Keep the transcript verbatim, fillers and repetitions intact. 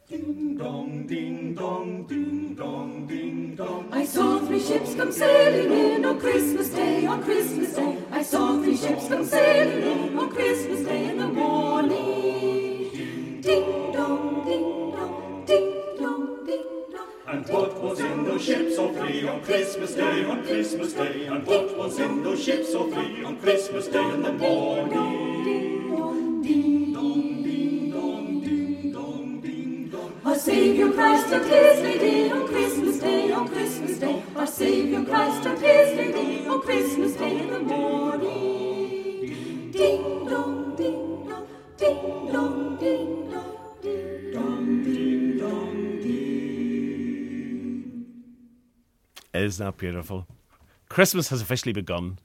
Ding dong, ding dong, ding dong, ding dong. I saw three ships come sailing in on Christmas Day, on Christmas Day. I saw three ships come sailing in on Christmas Day in the morning. Ding dong, ding dong, ding dong, ding dong. And what was in those ships so three on Christmas Day, on Christmas Day? And what was in those ships so three on Christmas Day in the morning? Ding dong, ding Dong, ding dong, ding dong, ding dong. Our Saviour Christ and His Lady on Christmas Day, on Christmas Day. Our Saviour Christ and His Lady on Christmas Day in the morning. Ding dong, ding dong, ding dong, ding dong, ding dong, ding dong, ding. Isn't that beautiful? Christmas has officially begun.